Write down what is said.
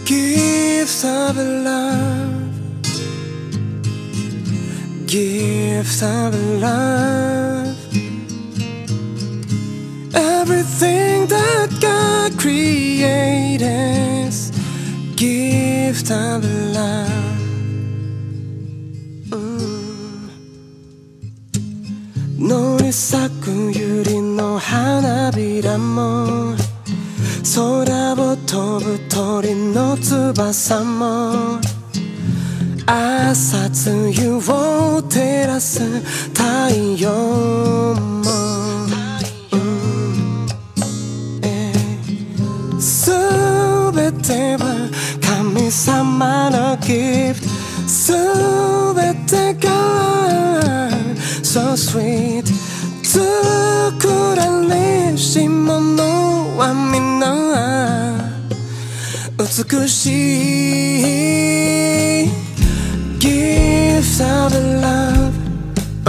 Gift of love, gift of love. Everything that God created is gift of love. 너를 쌓고 유리 너花びらも空を飛ぶ鳥の翼も朝露を照らす太陽もすべては神様のギフトすべてが So sweet 作られし者は皆美しい Gift of love